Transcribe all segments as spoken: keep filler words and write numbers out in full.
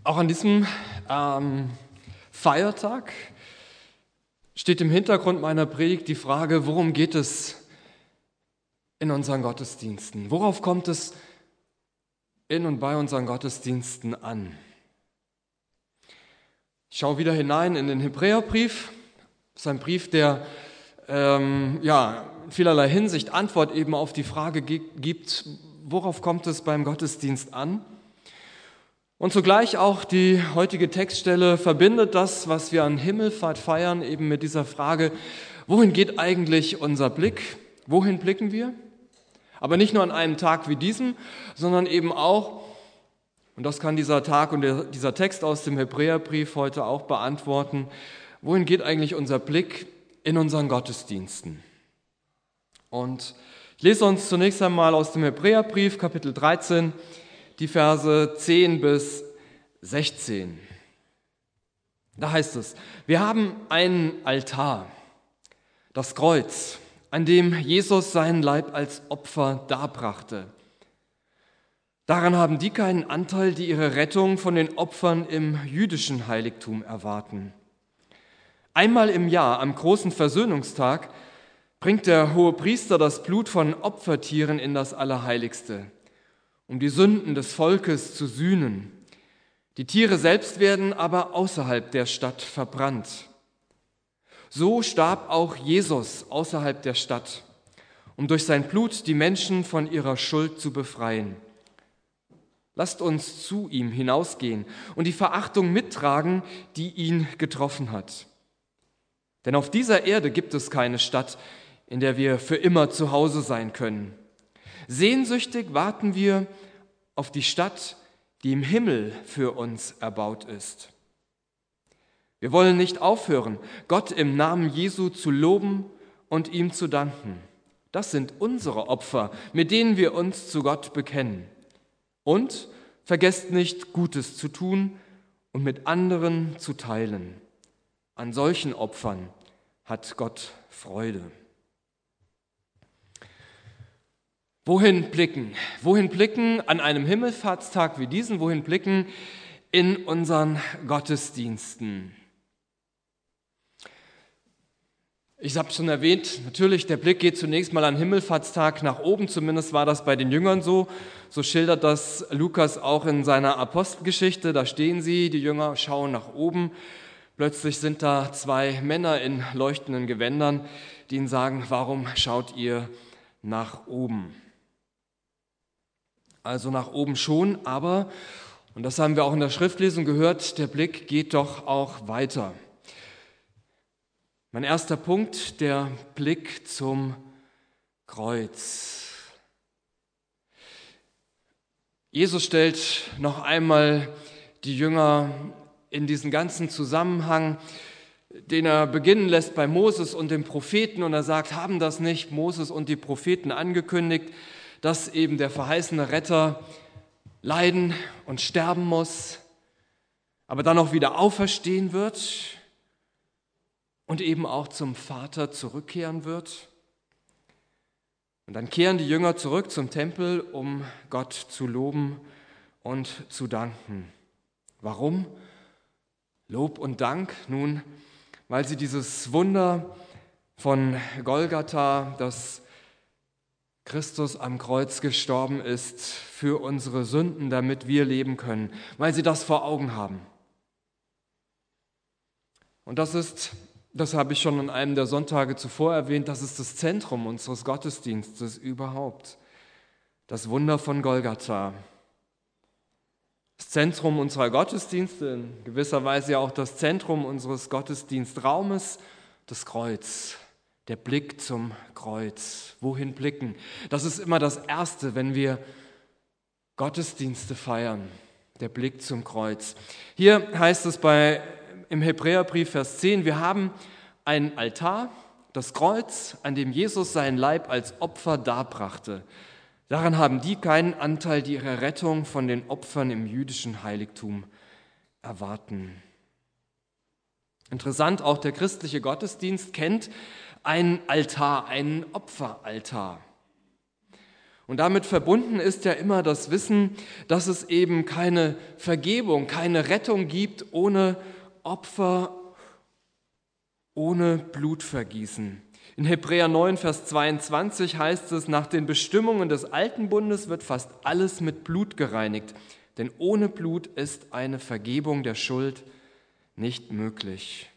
Auch an diesem ähm, Feiertag steht im Hintergrund meiner Predigt die Frage, worum geht es in unseren Gottesdiensten? Worauf kommt es in und bei unseren Gottesdiensten an? Ich schaue wieder hinein in den Hebräerbrief. Das ist ein Brief, der ähm, ja, in vielerlei Hinsicht Antwort eben auf die Frage gibt, worauf kommt es beim Gottesdienst an? Und zugleich auch die heutige Textstelle verbindet das, was wir an Himmelfahrt feiern, eben mit dieser Frage, wohin geht eigentlich unser Blick? Wohin blicken wir? Aber nicht nur an einem Tag wie diesem, sondern eben auch, und das kann dieser Tag und der, dieser Text aus dem Hebräerbrief heute auch beantworten, wohin geht eigentlich unser Blick in unseren Gottesdiensten? Und ich lese uns zunächst einmal aus dem Hebräerbrief, Kapitel dreizehn, die Verse zehn bis sechzehn. Da heißt es, wir haben einen Altar, das Kreuz, an dem Jesus seinen Leib als Opfer darbrachte. Daran haben die keinen Anteil, die ihre Rettung von den Opfern im jüdischen Heiligtum erwarten. Einmal im Jahr, am großen Versöhnungstag, bringt der Hohepriester das Blut von Opfertieren in das Allerheiligste, um die Sünden des Volkes zu sühnen. Die Tiere selbst werden aber außerhalb der Stadt verbrannt. So starb auch Jesus außerhalb der Stadt, um durch sein Blut die Menschen von ihrer Schuld zu befreien. Lasst uns zu ihm hinausgehen und die Verachtung mittragen, die ihn getroffen hat. Denn auf dieser Erde gibt es keine Stadt, in der wir für immer zu Hause sein können. Sehnsüchtig warten wir auf die Stadt, die im Himmel für uns erbaut ist. Wir wollen nicht aufhören, Gott im Namen Jesu zu loben und ihm zu danken. Das sind unsere Opfer, mit denen wir uns zu Gott bekennen. Und vergesst nicht, Gutes zu tun und mit anderen zu teilen. An solchen Opfern hat Gott Freude. Wohin blicken? Wohin blicken an einem Himmelfahrtstag wie diesen? Wohin blicken in unseren Gottesdiensten? Ich habe es schon erwähnt, natürlich, der Blick geht zunächst mal an Himmelfahrtstag nach oben, zumindest war das bei den Jüngern so. So schildert das Lukas auch in seiner Apostelgeschichte. Da stehen sie, die Jünger schauen nach oben. Plötzlich sind da zwei Männer in leuchtenden Gewändern, die ihnen sagen, warum schaut ihr nach oben? Also nach oben schon, aber, und das haben wir auch in der Schriftlesung gehört, der Blick geht doch auch weiter. Mein erster Punkt, der Blick zum Kreuz. Jesus stellt noch einmal die Jünger in diesen ganzen Zusammenhang, den er beginnen lässt bei Moses und den Propheten, und er sagt, haben das nicht Moses und die Propheten angekündigt, dass eben der verheißene Retter leiden und sterben muss, aber dann auch wieder auferstehen wird und eben auch zum Vater zurückkehren wird. Und dann kehren die Jünger zurück zum Tempel, um Gott zu loben und zu danken. Warum? Lob und Dank? Nun, weil sie dieses Wunder von Golgatha, das Christus am Kreuz gestorben ist für unsere Sünden, damit wir leben können, weil sie das vor Augen haben. Und das ist, das habe ich schon an einem der Sonntage zuvor erwähnt, das ist das Zentrum unseres Gottesdienstes überhaupt. Das Wunder von Golgatha. Das Zentrum unserer Gottesdienste, in gewisser Weise ja auch das Zentrum unseres Gottesdienstraumes, das Kreuz. Der Blick zum Kreuz. Wohin blicken? Das ist immer das Erste, wenn wir Gottesdienste feiern. Der Blick zum Kreuz. Hier heißt es bei, im Hebräerbrief Vers zehn, wir haben einen Altar, das Kreuz, an dem Jesus seinen Leib als Opfer darbrachte. Daran haben die keinen Anteil, die ihre Rettung von den Opfern im jüdischen Heiligtum erwarten. Interessant, auch der christliche Gottesdienst kennt einen Altar, einen Opferaltar. Und damit verbunden ist ja immer das Wissen, dass es eben keine Vergebung, keine Rettung gibt ohne Opfer, ohne Blutvergießen. In Hebräer neun, Vers zweiundzwanzig heißt es, nach den Bestimmungen des alten Bundes wird fast alles mit Blut gereinigt, denn ohne Blut ist eine Vergebung der Schuld nicht möglich.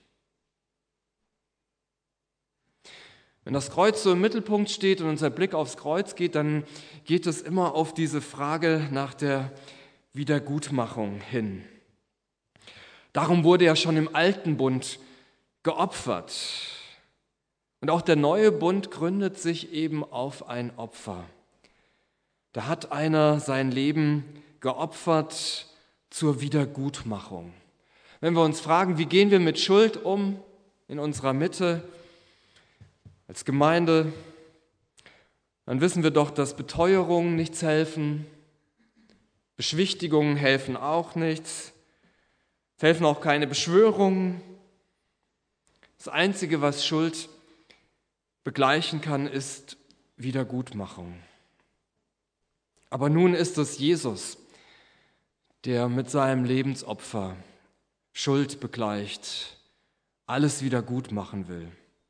Wenn das Kreuz so im Mittelpunkt steht und unser Blick aufs Kreuz geht, dann geht es immer auf diese Frage nach der Wiedergutmachung hin. Darum wurde ja schon im alten Bund geopfert. Und auch der neue Bund gründet sich eben auf ein Opfer. Da hat einer sein Leben geopfert zur Wiedergutmachung. Wenn wir uns fragen, wie gehen wir mit Schuld um in unserer Mitte als Gemeinde, dann wissen wir doch, dass Beteuerungen nichts helfen, Beschwichtigungen helfen auch nichts, es helfen auch keine Beschwörungen. Das Einzige, was Schuld begleichen kann, ist Wiedergutmachung. Aber nun ist es Jesus, der mit seinem Lebensopfer Schuld begleicht, alles wieder gut machen will.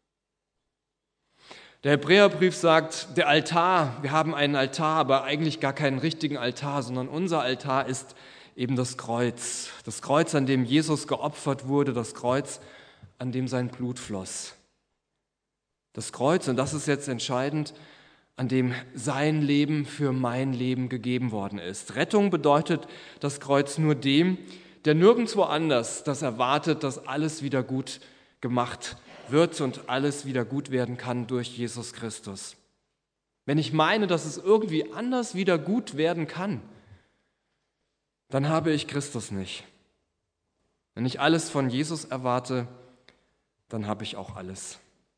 Der Hebräerbrief sagt, der Altar, wir haben einen Altar, aber eigentlich gar keinen richtigen Altar, sondern unser Altar ist eben das Kreuz. Das Kreuz, an dem Jesus geopfert wurde, das Kreuz, an dem sein Blut floss. Das Kreuz, und das ist jetzt entscheidend, an dem sein Leben für mein Leben gegeben worden ist. Rettung bedeutet das Kreuz nur dem, der nirgendwo anders das erwartet, dass alles wieder gut gemacht wird und alles wieder gut werden kann durch Jesus Christus. Wenn ich meine, dass es irgendwie anders wieder gut werden kann, dann habe ich Christus nicht. Wenn ich alles von Jesus erwarte, dann habe ich auch alles.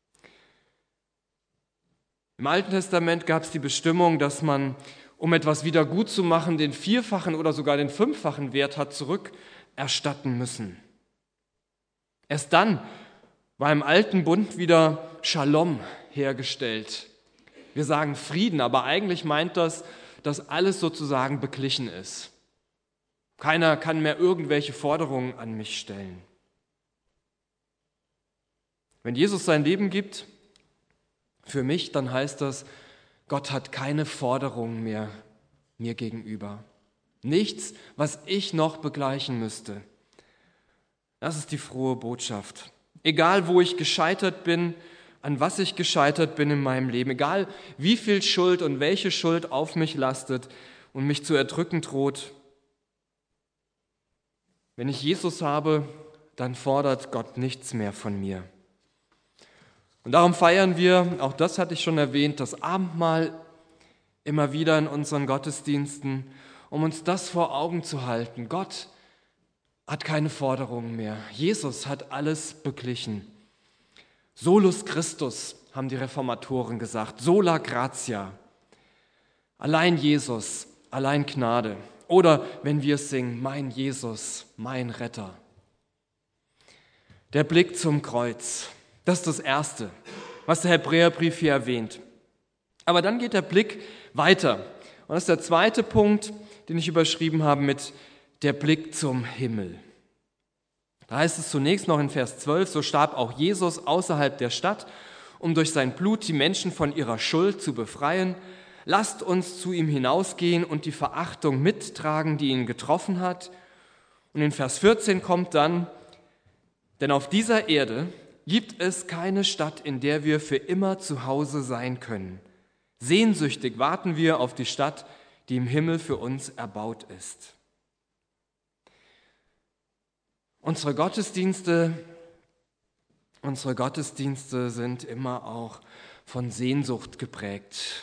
Im Alten Testament gab es die Bestimmung, dass man, um etwas wieder gut zu machen, den vierfachen oder sogar den fünffachen Wert hat zurückerstatten müssen. Erst dann war im alten Bund wieder Shalom hergestellt. Wir sagen Frieden, aber eigentlich meint das, dass alles sozusagen beglichen ist. Keiner kann mehr irgendwelche Forderungen an mich stellen. Wenn Jesus sein Leben gibt, für mich, dann heißt das, Gott hat keine Forderungen mehr mir gegenüber. Nichts, was ich noch begleichen müsste. Das ist die frohe Botschaft. Egal, wo ich gescheitert bin, an was ich gescheitert bin in meinem Leben, egal, wie viel Schuld und welche Schuld auf mich lastet und mich zu erdrücken droht, wenn ich Jesus habe, dann fordert Gott nichts mehr von mir. Und darum feiern wir, auch das hatte ich schon erwähnt, das Abendmahl immer wieder in unseren Gottesdiensten, um uns das vor Augen zu halten. Gott hat keine Forderungen mehr. Jesus hat alles beglichen. Solus Christus, haben die Reformatoren gesagt. Sola gratia. Allein Jesus, allein Gnade. Oder wenn wir es singen, mein Jesus, mein Retter. Der Blick zum Kreuz. Das ist das Erste, was der Hebräerbrief hier erwähnt. Aber dann geht der Blick weiter. Und das ist der zweite Punkt, den ich überschrieben habe mit der Blick zum Himmel. Da heißt es zunächst noch in Vers zwölf, so starb auch Jesus außerhalb der Stadt, um durch sein Blut die Menschen von ihrer Schuld zu befreien. Lasst uns zu ihm hinausgehen und die Verachtung mittragen, die ihn getroffen hat. Und in Vers vierzehn kommt dann, denn auf dieser Erde gibt es keine Stadt, in der wir für immer zu Hause sein können. Sehnsüchtig warten wir auf die Stadt, die im Himmel für uns erbaut ist. Unsere Gottesdienste, unsere Gottesdienste sind immer auch von Sehnsucht geprägt.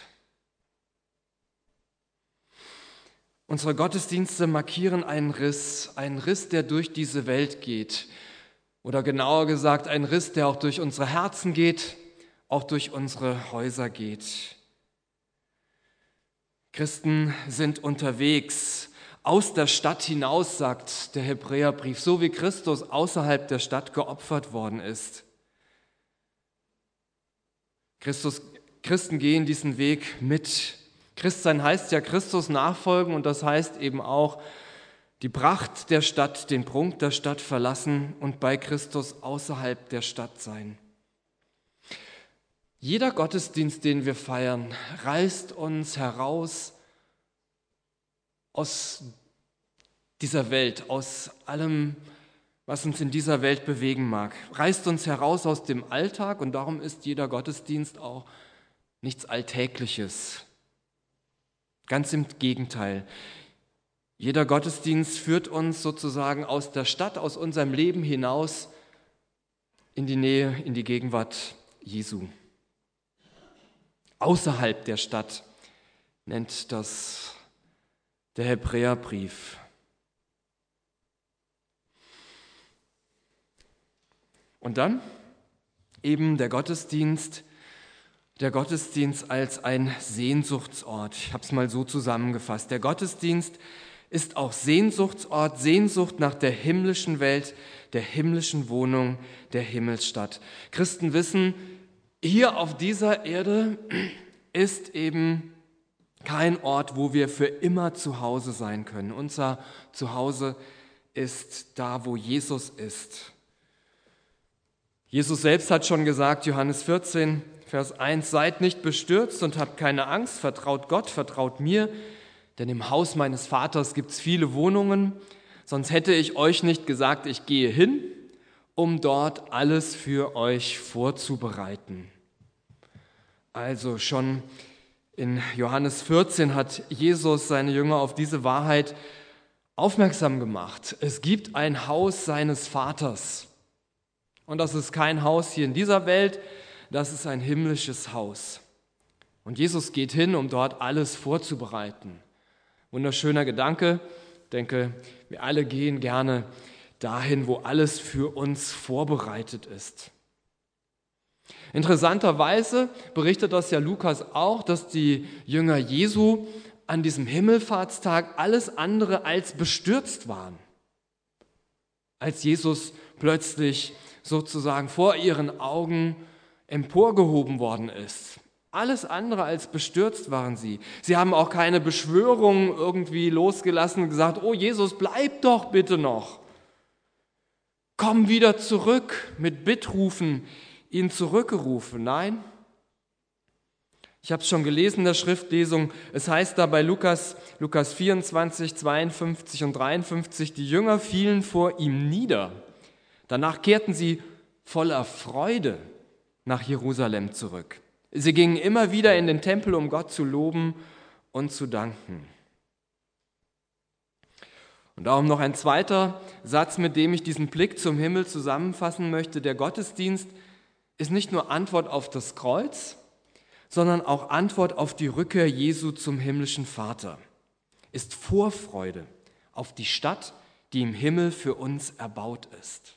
Unsere Gottesdienste markieren einen Riss, einen Riss, der durch diese Welt geht. Oder genauer gesagt, ein Riss, der auch durch unsere Herzen geht, auch durch unsere Häuser geht. Christen sind unterwegs, aus der Stadt hinaus, sagt der Hebräerbrief, so wie Christus außerhalb der Stadt geopfert worden ist. Christus, Christen gehen diesen Weg mit Christsein heißt ja Christus nachfolgen und das heißt eben auch die Pracht der Stadt, den Prunk der Stadt verlassen und bei Christus außerhalb der Stadt sein. Jeder Gottesdienst, den wir feiern, reißt uns heraus aus dieser Welt, aus allem, was uns in dieser Welt bewegen mag. Reißt uns heraus aus dem Alltag und darum ist jeder Gottesdienst auch nichts Alltägliches. Ganz im Gegenteil. Jeder Gottesdienst führt uns sozusagen aus der Stadt, aus unserem Leben hinaus in die Nähe, in die Gegenwart Jesu. Außerhalb der Stadt nennt das der Hebräerbrief. Und dann eben der Gottesdienst, der Gottesdienst als ein Sehnsuchtsort. Ich habe es mal so zusammengefasst. Der Gottesdienst ist auch Sehnsuchtsort, Sehnsucht nach der himmlischen Welt, der himmlischen Wohnung, der Himmelsstadt. Christen wissen, hier auf dieser Erde ist eben kein Ort, wo wir für immer zu Hause sein können. Unser Zuhause ist da, wo Jesus ist. Jesus selbst hat schon gesagt, Johannes vierzehn, Vers eins, seid nicht bestürzt und habt keine Angst, vertraut Gott, vertraut mir, denn im Haus meines Vaters gibt es viele Wohnungen, sonst hätte ich euch nicht gesagt, ich gehe hin, um dort alles für euch vorzubereiten. Also schon in Johannes vierzehn hat Jesus seine Jünger auf diese Wahrheit aufmerksam gemacht. Es gibt ein Haus seines Vaters. Und das ist kein Haus hier in dieser Welt, das ist ein himmlisches Haus. Und Jesus geht hin, um dort alles vorzubereiten. Wunderschöner Gedanke. Ich denke, wir alle gehen gerne dahin, wo alles für uns vorbereitet ist. Interessanterweise berichtet das ja Lukas auch, dass die Jünger Jesu an diesem Himmelfahrtstag alles andere als bestürzt waren. Als Jesus plötzlich sozusagen vor ihren Augen emporgehoben worden ist. Alles andere als bestürzt waren sie. Sie haben auch keine Beschwörung irgendwie losgelassen und gesagt, oh Jesus, bleib doch bitte noch. Komm wieder zurück, mit Bittrufen ihn zurückgerufen. Nein, ich habe es schon gelesen in der Schriftlesung, es heißt da bei Lukas, Lukas vierundzwanzig, zweiundfünfzig und dreiundfünfzig, die Jünger fielen vor ihm nieder. Danach kehrten sie voller Freude nach Jerusalem zurück. Sie gingen immer wieder in den Tempel, um Gott zu loben und zu danken. Und darum noch ein zweiter Satz, mit dem ich diesen Blick zum Himmel zusammenfassen möchte. Der Gottesdienst ist nicht nur Antwort auf das Kreuz, sondern auch Antwort auf die Rückkehr Jesu zum himmlischen Vater. Ist Vorfreude auf die Stadt, die im Himmel für uns erbaut ist.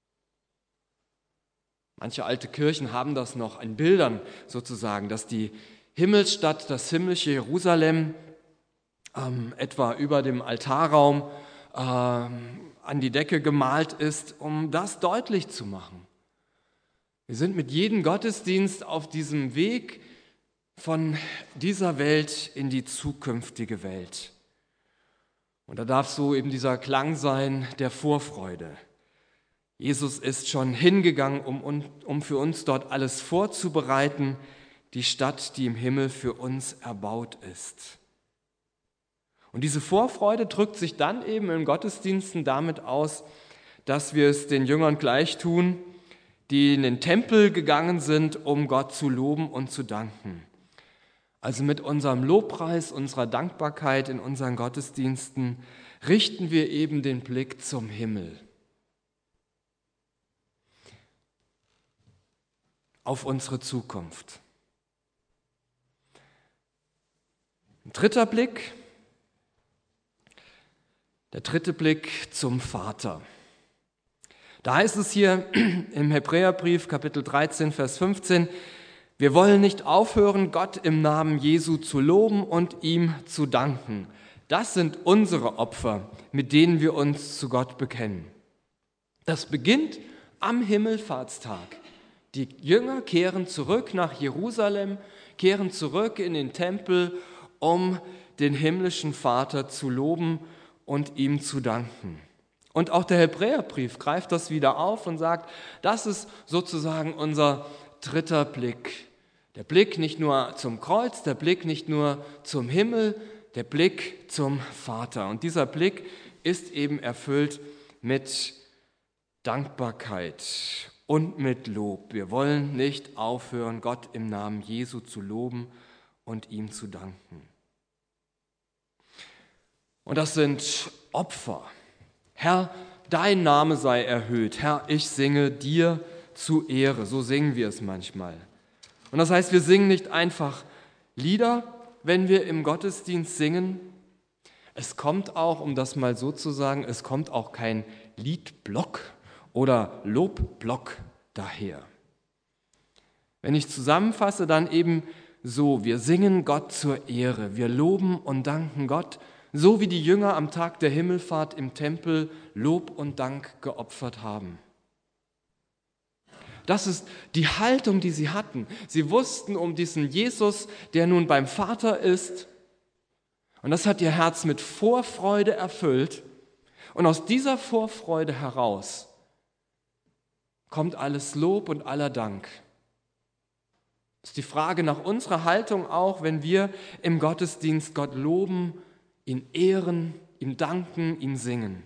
Manche alte Kirchen haben das noch in Bildern sozusagen, dass die Himmelsstadt, das himmlische Jerusalem, ähm, etwa über dem Altarraum ähm, an die Decke gemalt ist, um das deutlich zu machen. Wir sind mit jedem Gottesdienst auf diesem Weg von dieser Welt in die zukünftige Welt. Und da darf so eben dieser Klang sein der Vorfreude. Jesus ist schon hingegangen, um, um für uns dort alles vorzubereiten, die Stadt, die im Himmel für uns erbaut ist. Und diese Vorfreude drückt sich dann eben in Gottesdiensten damit aus, dass wir es den Jüngern gleich tun, die in den Tempel gegangen sind, um Gott zu loben und zu danken. Also mit unserem Lobpreis, unserer Dankbarkeit in unseren Gottesdiensten richten wir eben den Blick zum Himmel. Auf unsere Zukunft. Ein dritter Blick, der dritte Blick zum Vater. Da heißt es hier im Hebräerbrief, Kapitel dreizehn, Vers fünfzehn, wir wollen nicht aufhören, Gott im Namen Jesu zu loben und ihm zu danken. Das sind unsere Opfer, mit denen wir uns zu Gott bekennen. Das beginnt am Himmelfahrtstag. Die Jünger kehren zurück nach Jerusalem, kehren zurück in den Tempel, um den himmlischen Vater zu loben und ihm zu danken. Und auch der Hebräerbrief greift das wieder auf und sagt, das ist sozusagen unser dritter Blick. Der Blick nicht nur zum Kreuz, der Blick nicht nur zum Himmel, der Blick zum Vater. Und dieser Blick ist eben erfüllt mit Dankbarkeit und mit Lob. Wir wollen nicht aufhören, Gott im Namen Jesu zu loben und ihm zu danken. Und das sind Opfer. Herr, dein Name sei erhöht. Herr, ich singe dir zu Ehre. So singen wir es manchmal. Und das heißt, wir singen nicht einfach Lieder, wenn wir im Gottesdienst singen. Es kommt auch, um das mal so zu sagen, es kommt auch kein Liedblock oder Lobblock daher. Wenn ich zusammenfasse, dann eben so, wir singen Gott zur Ehre, wir loben und danken Gott, so wie die Jünger am Tag der Himmelfahrt im Tempel Lob und Dank geopfert haben. Das ist die Haltung, die sie hatten. Sie wussten um diesen Jesus, der nun beim Vater ist. Und das hat ihr Herz mit Vorfreude erfüllt. Und aus dieser Vorfreude heraus kommt alles Lob und aller Dank. Das ist die Frage nach unserer Haltung auch, wenn wir im Gottesdienst Gott loben, ihn ehren, ihm danken, ihm singen.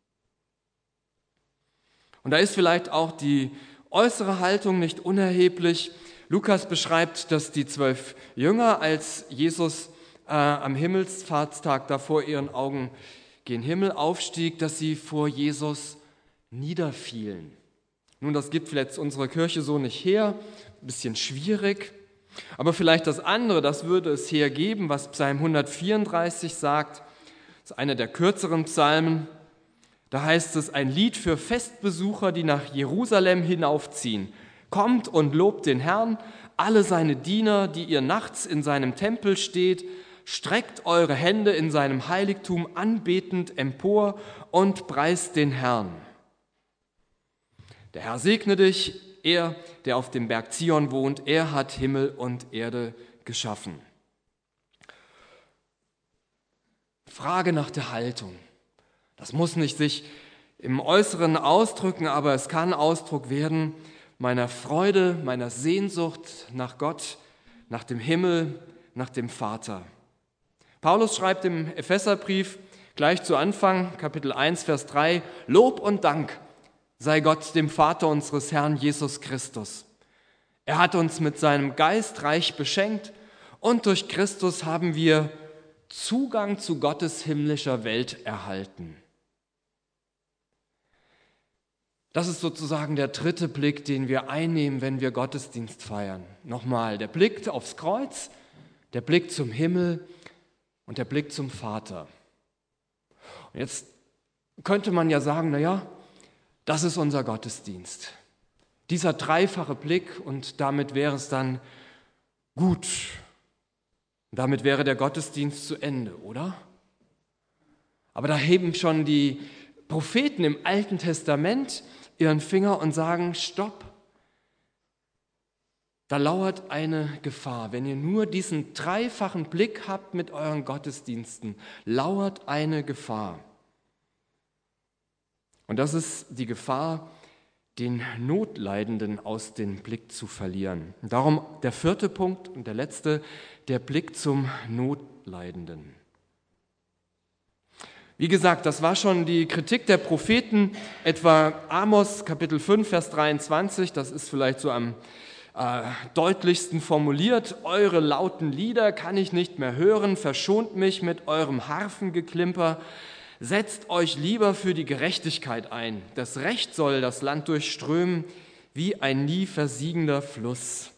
Und da ist vielleicht auch die äußere Haltung nicht unerheblich. Lukas beschreibt, dass die zwölf Jünger, als Jesus äh, am Himmelfahrtstag da vor ihren Augen gen Himmel aufstieg, dass sie vor Jesus niederfielen. Nun, das gibt vielleicht unsere Kirche so nicht her, ein bisschen schwierig. Aber vielleicht das andere, das würde es hergeben, was Psalm hundertvierunddreißig sagt. Das ist einer der kürzeren Psalmen. Da heißt es, ein Lied für Festbesucher, die nach Jerusalem hinaufziehen. Kommt und lobt den Herrn, alle seine Diener, die ihr nachts in seinem Tempel steht. Streckt eure Hände in seinem Heiligtum anbetend empor und preist den Herrn. Der Herr segne dich, er, der auf dem Berg Zion wohnt, er hat Himmel und Erde geschaffen. Frage nach der Haltung. Das muss nicht sich im Äußeren ausdrücken, aber es kann Ausdruck werden meiner Freude, meiner Sehnsucht nach Gott, nach dem Himmel, nach dem Vater. Paulus schreibt im Epheserbrief gleich zu Anfang, Kapitel eins, Vers drei, Lob und Dank sei Gott, dem Vater unseres Herrn Jesus Christus. Er hat uns mit seinem Geist reich beschenkt und durch Christus haben wir Zugang zu Gottes himmlischer Welt erhalten. Das ist sozusagen der dritte Blick, den wir einnehmen, wenn wir Gottesdienst feiern. Nochmal, der Blick aufs Kreuz, der Blick zum Himmel und der Blick zum Vater. Und jetzt könnte man ja sagen, naja, das ist unser Gottesdienst. Dieser dreifache Blick und damit wäre es dann gut. Damit wäre der Gottesdienst zu Ende, oder? Aber da heben schon die Propheten im Alten Testament ihren Finger und sagen, stopp. Da lauert eine Gefahr. Wenn ihr nur diesen dreifachen Blick habt mit euren Gottesdiensten, lauert eine Gefahr. Und das ist die Gefahr, den Notleidenden aus dem Blick zu verlieren. Und darum der vierte Punkt und der letzte, der Blick zum Notleidenden. Wie gesagt, das war schon die Kritik der Propheten, etwa Amos Kapitel fünf, Vers dreiundzwanzig, das ist vielleicht so am äh, deutlichsten formuliert. Eure lauten Lieder kann ich nicht mehr hören, verschont mich mit eurem Harfengeklimper. Setzt euch lieber für die Gerechtigkeit ein. Das Recht soll das Land durchströmen wie ein nie versiegender Fluss.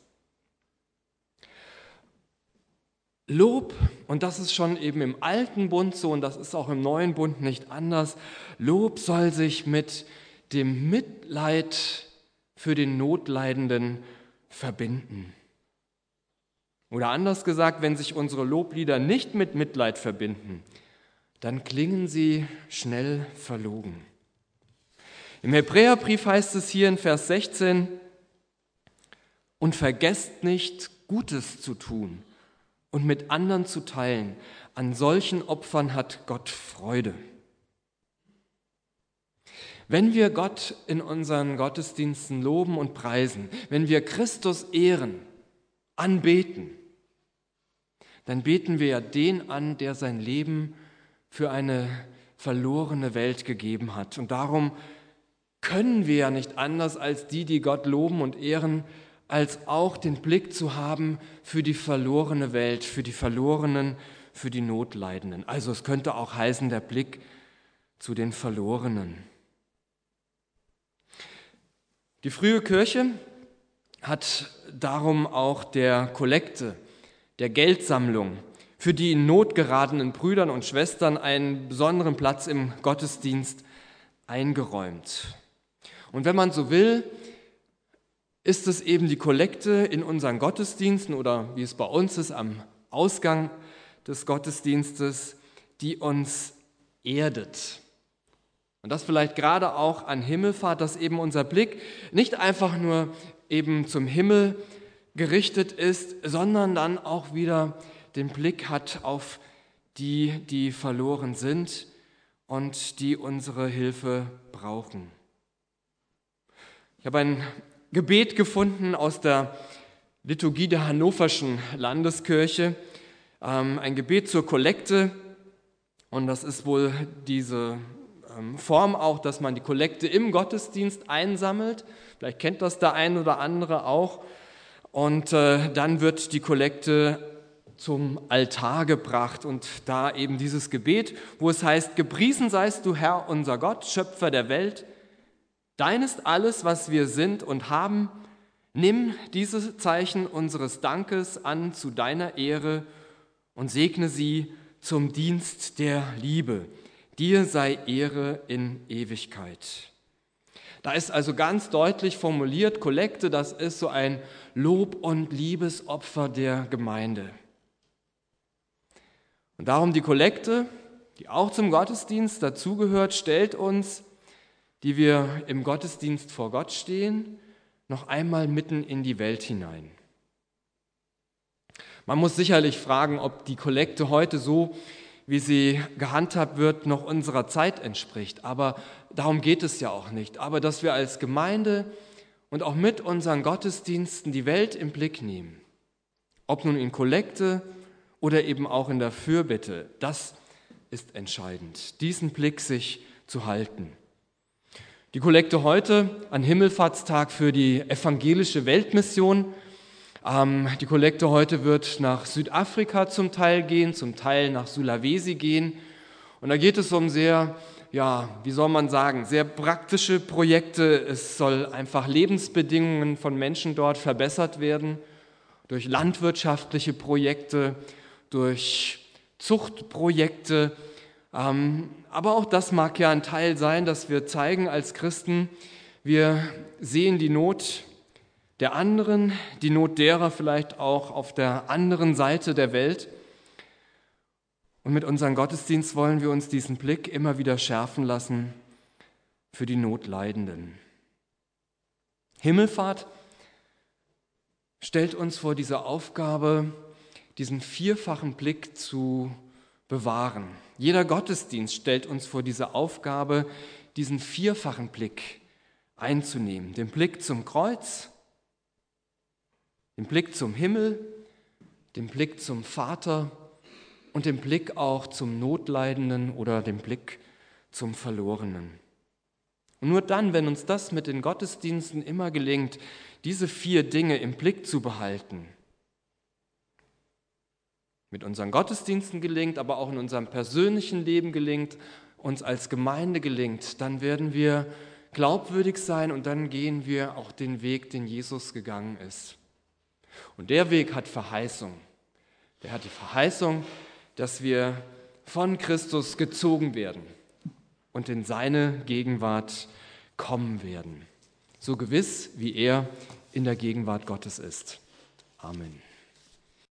Lob, und das ist schon eben im alten Bund so und das ist auch im neuen Bund nicht anders, Lob soll sich mit dem Mitleid für den Notleidenden verbinden. Oder anders gesagt, wenn sich unsere Loblieder nicht mit Mitleid verbinden, dann klingen sie schnell verlogen. Im Hebräerbrief heißt es hier in Vers sechzehn, und vergesst nicht, Gutes zu tun und mit anderen zu teilen. An solchen Opfern hat Gott Freude. Wenn wir Gott in unseren Gottesdiensten loben und preisen, wenn wir Christus ehren, anbeten, dann beten wir ja den an, der sein Leben für eine verlorene Welt gegeben hat. Und darum können wir ja nicht anders als die, die Gott loben und ehren, als auch den Blick zu haben für die verlorene Welt, für die Verlorenen, für die Notleidenden. Also es könnte auch heißen, der Blick zu den Verlorenen. Die frühe Kirche hat darum auch der Kollekte, der Geldsammlung für die in Not geratenen Brüdern und Schwestern einen besonderen Platz im Gottesdienst eingeräumt. Und wenn man so will, ist es eben die Kollekte in unseren Gottesdiensten oder wie es bei uns ist, am Ausgang des Gottesdienstes, die uns erdet. Und das vielleicht gerade auch an Himmelfahrt, dass eben unser Blick nicht einfach nur eben zum Himmel gerichtet ist, sondern dann auch wieder den Blick hat auf die, die verloren sind und die unsere Hilfe brauchen. Ich habe ein Gebet gefunden aus der Liturgie der Hannoverschen Landeskirche, ähm, ein Gebet zur Kollekte, und das ist wohl diese ähm, Form auch, dass man die Kollekte im Gottesdienst einsammelt, vielleicht kennt das der ein oder andere auch, und äh, dann wird die Kollekte zum Altar gebracht und da eben dieses Gebet, wo es heißt: Gepriesen seist du, Herr, unser Gott, Schöpfer der Welt, dein ist alles, was wir sind und haben. Nimm diese Zeichen unseres Dankes an zu deiner Ehre und segne sie zum Dienst der Liebe. Dir sei Ehre in Ewigkeit. Da ist also ganz deutlich formuliert, Kollekte, das ist so ein Lob- und Liebesopfer der Gemeinde. Und darum die Kollekte, die auch zum Gottesdienst dazugehört, stellt uns, die wir im Gottesdienst vor Gott stehen, noch einmal mitten in die Welt hinein. Man muss sicherlich fragen, ob die Kollekte heute so, wie sie gehandhabt wird, noch unserer Zeit entspricht. Aber darum geht es ja auch nicht. Aber dass wir als Gemeinde und auch mit unseren Gottesdiensten die Welt im Blick nehmen, ob nun in Kollekte oder eben auch in der Fürbitte, das ist entscheidend, diesen Blick sich zu halten. Die Kollekte heute an Himmelfahrtstag für die evangelische Weltmission. Ähm, die Kollekte heute wird nach Südafrika zum Teil gehen, zum Teil nach Sulawesi gehen. Und da geht es um sehr, ja, wie soll man sagen, sehr praktische Projekte. Es soll einfach Lebensbedingungen von Menschen dort verbessert werden durch landwirtschaftliche Projekte, durch Zuchtprojekte. Ähm, aber auch das mag ja ein Teil sein, dass wir zeigen als Christen, wir sehen die Not der anderen, die Not derer vielleicht auch auf der anderen Seite der Welt. Und mit unserem Gottesdienst wollen wir uns diesen Blick immer wieder schärfen lassen für die Notleidenden. Himmelfahrt stellt uns vor diese Aufgabe, diesen vierfachen Blick zu bewahren. Jeder Gottesdienst stellt uns vor diese Aufgabe, diesen vierfachen Blick einzunehmen. Den Blick zum Kreuz, den Blick zum Himmel, den Blick zum Vater und den Blick auch zum Notleidenden oder den Blick zum Verlorenen. Und nur dann, wenn uns das mit den Gottesdiensten immer gelingt, diese vier Dinge im Blick zu behalten, mit unseren Gottesdiensten gelingt, aber auch in unserem persönlichen Leben gelingt, uns als Gemeinde gelingt, dann werden wir glaubwürdig sein und dann gehen wir auch den Weg, den Jesus gegangen ist. Und der Weg hat Verheißung. Der hat die Verheißung, dass wir von Christus gezogen werden und in seine Gegenwart kommen werden. So gewiss, wie er in der Gegenwart Gottes ist. Amen.